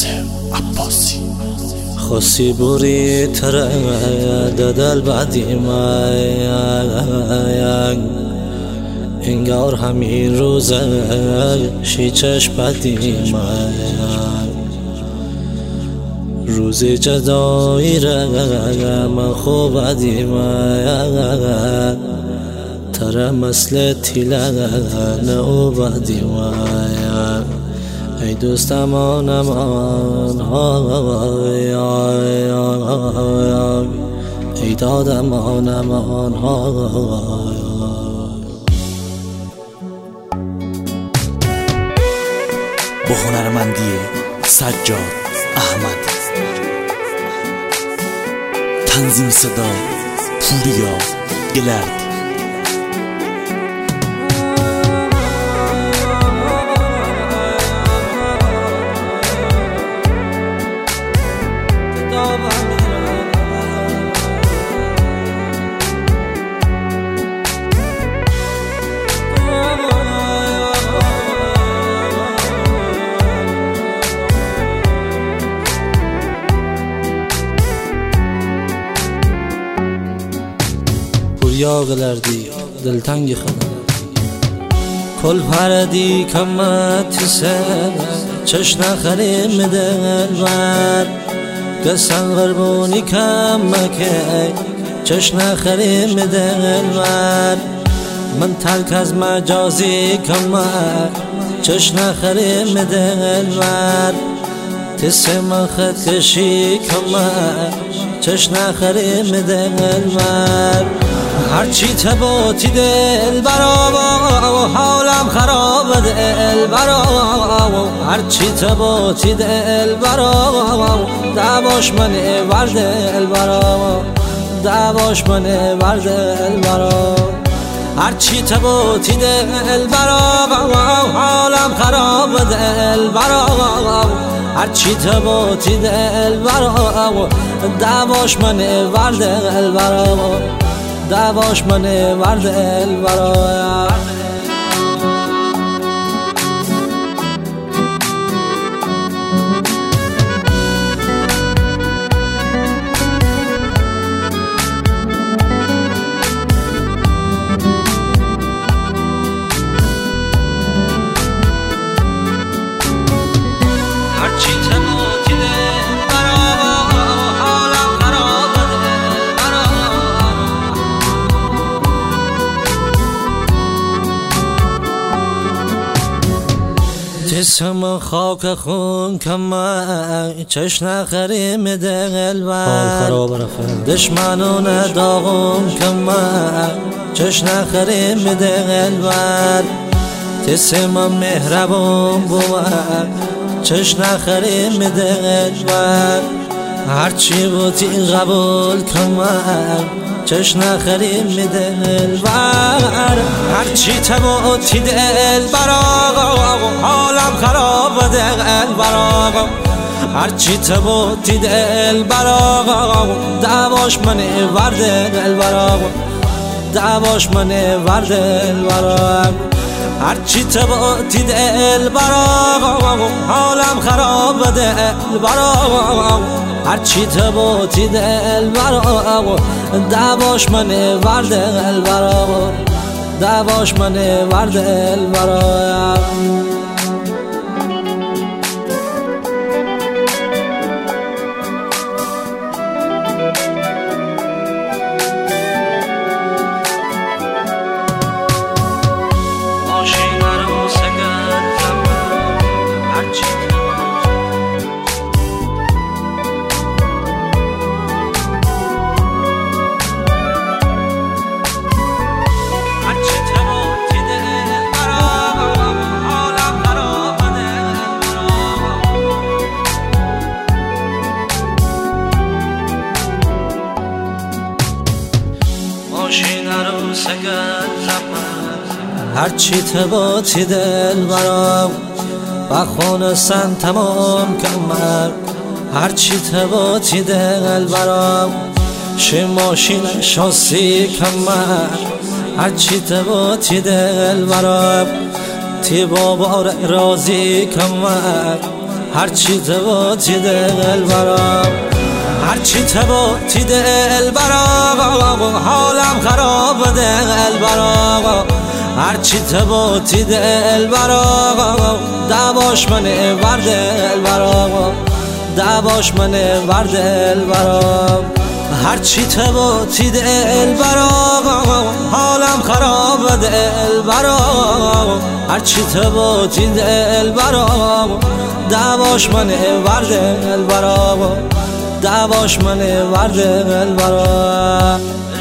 عباسی خواستی بوری دل بعدی من انگار همین روزه شیچش بدی من روزی جدایی من خوب بدی من ترى مسلتي لنا وبعدي وياك ای دوست امان امان ای داد امان امان با هنرمندی سجاد احمد، تنظیم صدا پوریا گلرد. پوریا گلردی دلتنگی خدا کل پردی کمت سر چش نخریم دلبر قسم غربونی کمکه چش نخریم دلبر من تلک از مجازی کمک چش نخریم دلبر تسم خط کشی کمک چش نخریم دلبر هرچی تباتی دل برا حالم خراب دل برا هرچی تباتی دل برا دعواش منه بر دل برا دعواش منه بر دل برا هرچی تباتی دل برا حالم خراب دل برا هرچی تباتی دل برا دعواش منه بر دل برا دعواش منه بر دل برا جسم خاک خون کمه چش نخریم دل بر دشمنون داغم کمه چش نخریم دل بر جسم مهربون بود چش نخریم دل بر هرچی بودی قبول کمه چش نخریم دل بر هرچی تباتی دل برا حالم خراب دل برا هرچی تباتی دل برا دعواش منه بر دل برا دعواش منه بر دل برا هرچی تباتی دل برا حالم خراب دل برا هرچی تباتی دل برا دعواش منه بر دل برا دعواش منه بر دل برا هرچی تباتی دل برام بخونستن تمام کمر هرچی تباتی دل برام شه ماشین شاسی کمر هرچی تباتی دل برام تی بابا راضی کمر هرچی تباتی دل برام، هرچی تباتی دل برام، حالم خراب دل برام، هرچی تباتی دل برام، دعواش منه ور دل برام، دعواش منه ور دل برام، هرچی تباتی دل برام، حالم خراب دل برام، هرچی تباتی دل برام، دعواش منه ور دل برام، دعواش منه ور دل برام.